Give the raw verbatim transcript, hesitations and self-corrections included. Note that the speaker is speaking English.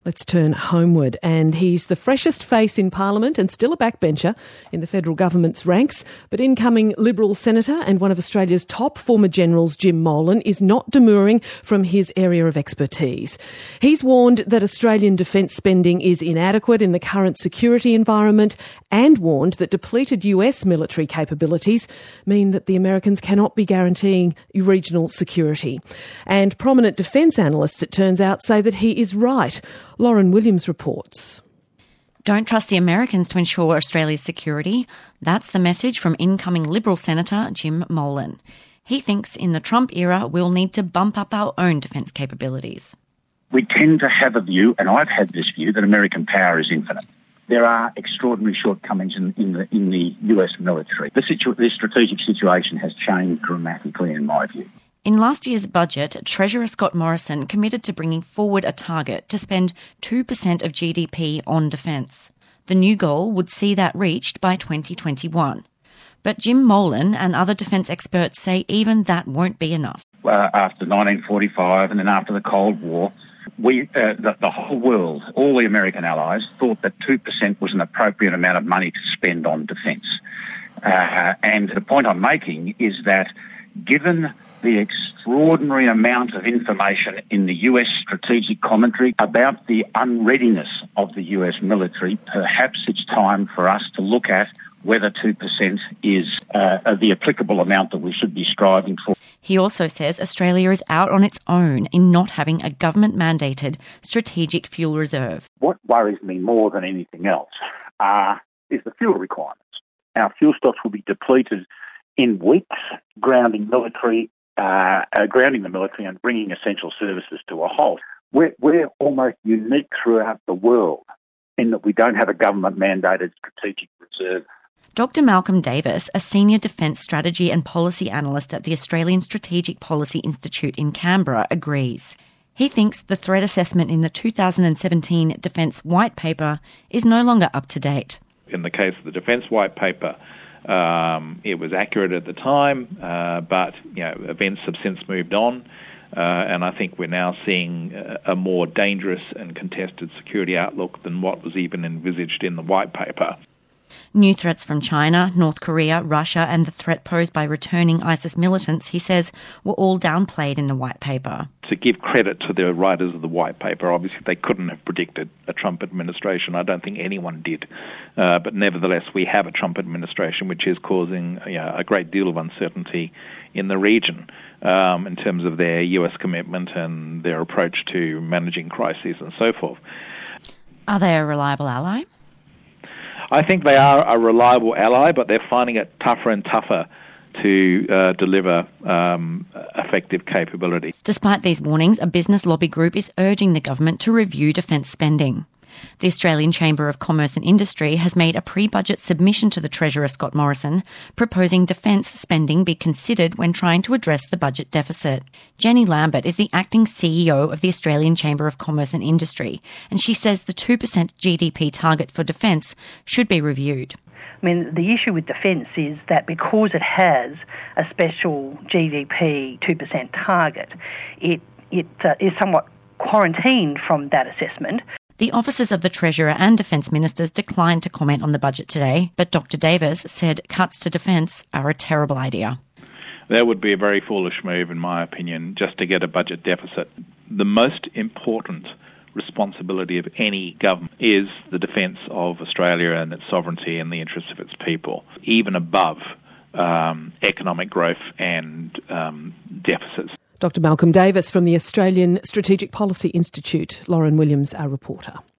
Let's turn homeward, and he's the freshest face in Parliament and still a backbencher in the federal government's ranks. But incoming Liberal Senator and one of Australia's top former generals, Jim Molan, is not demurring from his area of expertise. He's warned that Australian defence spending is inadequate in the current security environment and warned that depleted U S military capabilities mean that the Americans cannot be guaranteeing regional security. And prominent defence analysts, it turns out, say that he is right. Lauren Williams reports. Don't trust the Americans to ensure Australia's security. That's the message from incoming Liberal Senator Jim Molan. He thinks in the Trump era we'll need to bump up our own defence capabilities. We tend to have a view, and I've had this view, that American power is infinite. There are extraordinary shortcomings in, in, the, in the U S military. The, situ- the strategic situation has changed dramatically in my view. In last year's budget, Treasurer Scott Morrison committed to bringing forward a target to spend two percent of G D P on defence. The new goal would see that reached by twenty twenty-one. But Jim Molan and other defence experts say even that won't be enough. Uh, after nineteen forty-five and then after the Cold War, we, uh, the, the whole world, all the American allies, thought that two percent was an appropriate amount of money to spend on defence. Uh, and the point I'm making is that given the extraordinary amount of information in the U S strategic commentary about the unreadiness of the U S military, perhaps it's time for us to look at whether two percent is uh, the applicable amount that we should be striving for. He also says Australia is out on its own in not having a government-mandated strategic fuel reserve. What worries me more than anything else uh, is the fuel requirements. Our fuel stocks will be depleted in weeks, grounding military Uh, uh, grounding the military and bringing essential services to a halt. We're, we're almost unique throughout the world in that we don't have a government-mandated strategic reserve. Doctor Malcolm Davis, a senior defence strategy and policy analyst at the Australian Strategic Policy Institute in Canberra, agrees. He thinks the threat assessment in the two thousand seventeen Defence White Paper is no longer up to date. In the case of the Defence White Paper, Um, it was accurate at the time, uh, but you know, events have since moved on, uh, and I think we're now seeing a, a more dangerous and contested security outlook than what was even envisaged in the White Paper. New threats from China, North Korea, Russia and the threat posed by returning ISIS militants, he says, were all downplayed in the White Paper. To give credit to the writers of the White Paper, obviously they couldn't have predicted a Trump administration. I don't think anyone did. Uh, but nevertheless, we have a Trump administration which is causing you know, a great deal of uncertainty in the region um, in terms of their U S commitment and their approach to managing crises and so forth. Are they a reliable ally? I think they are a reliable ally, but they're finding it tougher and tougher to uh, deliver um, effective capability. Despite these warnings, a business lobby group is urging the government to review defence spending. The Australian Chamber of Commerce and Industry has made a pre-budget submission to the Treasurer Scott Morrison, proposing defence spending be considered when trying to address the budget deficit. Jenny Lambert is the acting C E O of the Australian Chamber of Commerce and Industry, and she says the two percent G D P target for defence should be reviewed. I mean, the issue with defence is that because it has a special G D P two percent target, it, it uh, is somewhat quarantined from that assessment. The offices of the Treasurer and Defence Ministers declined to comment on the budget today, but Doctor Davis said cuts to defence are a terrible idea. That would be a very foolish move, in my opinion, just to get a budget deficit. The most important responsibility of any government is the defence of Australia and its sovereignty and the interests of its people, even above um, economic growth and um, deficits. Doctor Malcolm Davis from the Australian Strategic Policy Institute. Lauren Williams, our reporter.